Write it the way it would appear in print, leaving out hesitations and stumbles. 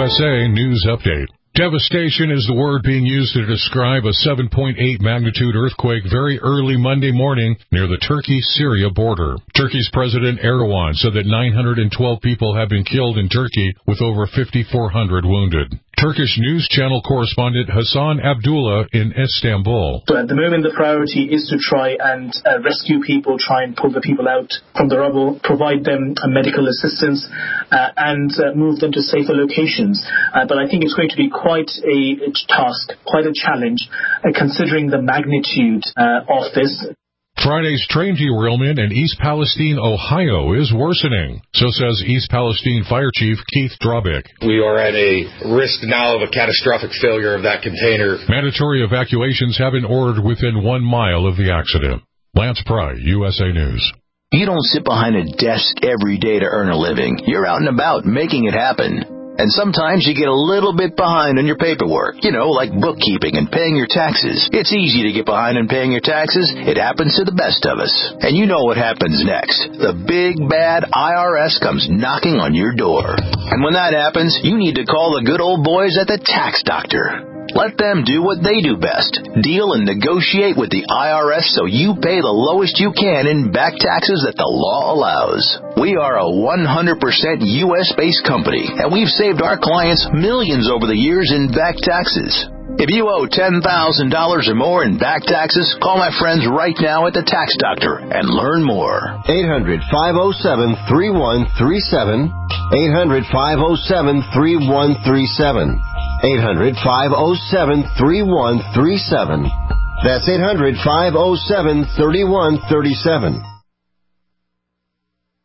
USA News Update. Devastation is the word being used to describe a 7.8 magnitude earthquake very early Monday morning near the Turkey-Syria border. Turkey's President Erdogan said that 912 people have been killed in Turkey with over 5,400 wounded. Turkish news channel correspondent Hassan Abdullah in Istanbul. So at the moment, the priority is to try and rescue people, try and pull the people out from the rubble, provide them medical assistance, and move them to safer locations. But I think it's going to be quite a task, quite a challenge, considering the magnitude of this. Friday's train derailment in East Palestine, Ohio is worsening. So says East Palestine Fire Chief Keith Drobick. We are at a risk now of a catastrophic failure of that container. Mandatory evacuations have been ordered within 1 mile of the accident. Lance Pry, USA News. You don't sit behind a desk every day to earn a living. You're out and about making it happen. And sometimes you get a little bit behind on your paperwork, like bookkeeping and paying your taxes. It's easy to get behind on paying your taxes. It happens to the best of us. And you know what happens next. The big, bad IRS comes knocking on your door. And when that happens, you need to call the good old boys at the Tax Doctor. Let them do what they do best. Deal and negotiate with the IRS so you pay the lowest you can in back taxes that the law allows. We are a 100% U.S.-based company, and we've saved our clients millions over the years in back taxes. If you owe $10,000 or more in back taxes, call my friends right now at the Tax Doctor and learn more. 800-507-3137. 800-507-3137. 800-507-3137. That's 800-507-3137.